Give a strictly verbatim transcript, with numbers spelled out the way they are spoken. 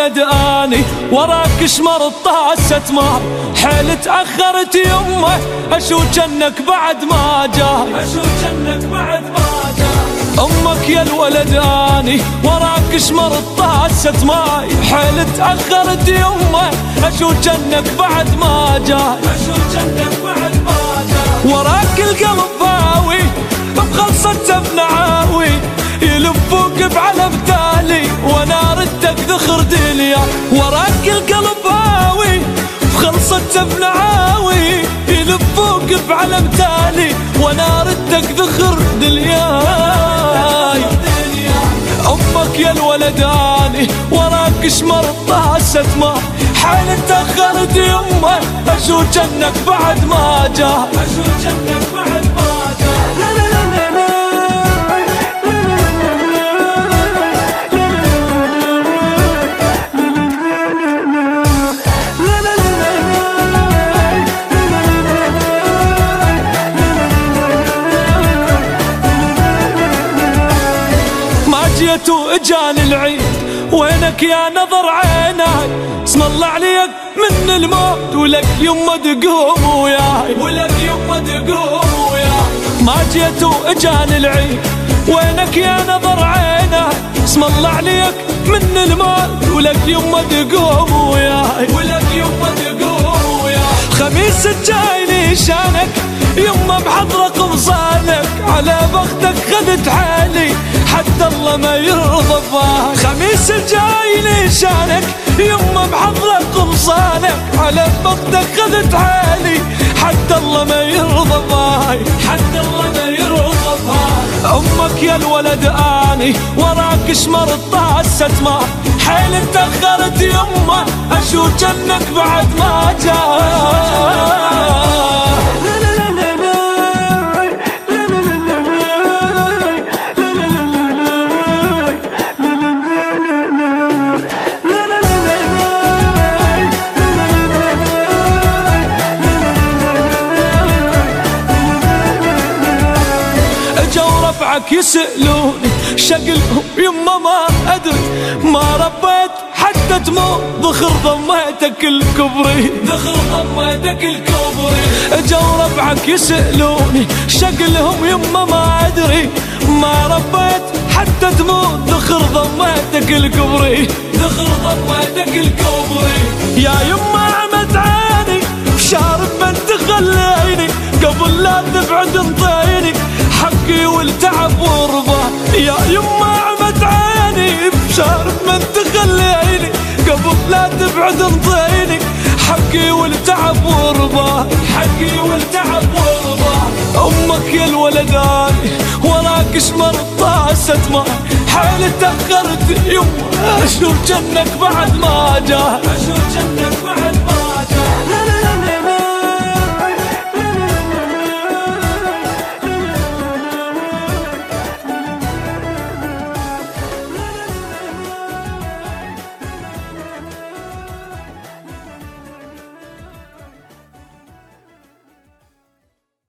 الولد اني وراك شمر طاسة ماي، حيل تأخرت يمه اشوف جنك بعد ما جاي، اشوف جنك بعد ما جاي. امك يا الولد اني وراك شمر طاسة ماي، حيل تأخرت يمه اشوف جنك بعد ما جاي، اشوف جنك بعد ما جاي. وراك القلب باوي بخلصته بنعاوي، يلفوك بعلم تالي وانا ردك ذخر دنيا. وراك القلب هاوي بخلصته بنعاوي، يلفوك بعلم تالي وانا ردك ذخر دنياي. امك يا الولد اني وراك شمر طاسة ماي، حيل تأخرت يمه اشوف جنك بعد ما جاء، اشوف جنك بعد ما جاء. جيت واجاني العيد وينك يا نظر عيناي، اسم الله عليك من الموت ولك يمه تقوم وياي، ولك يمه تقوم وياي. ما جيت واجاني العيد وينك يا نظر عيناي، اسم الله عليك من الموت ولك يمه تقوم وياي، ولك يمه تقوم وياي. خميس الجاي شانك يمه بحضرة قمصانك، على بختك خذت حالي حتى الله ما يرضى بها. خميس الجاي شانك يمه بحضرة قمصانك، على بختك خذت حالي حتى الله ما يرضى بها، حتى الله ما يرضى بها. امك يا الولد اني وراك شمر طاسة ماي، حيل تأخرت يمه اشوف جنك بعد ما جاء. ربعك يسألوني شقلهم يما ما أدري، ما ربيت حتى تموت ذخر ضميتك الكبري، ذخر ضميتك الكبري. جو ربعك يسألوني شقلهم يما ما أدري، ما ربيت حتى تموت ذخر ضميتك الكبري، ذخر ضميتك الكبري. يا يما عمت عيني بشارب بنت خليني، قبل لا تبعد انطيني حقي والتعب ورضا. يا يما عمت عيني بشارب بنت خليني، قبل لا تبعد انطيني حقي والتعب ورضا، حقي والتعب ورضا. امك يا الولد اني وراك شمر طاسة ماي، حيل تأخرت يما اشوف جنك بعد ما جاء، اشوف جنك بعد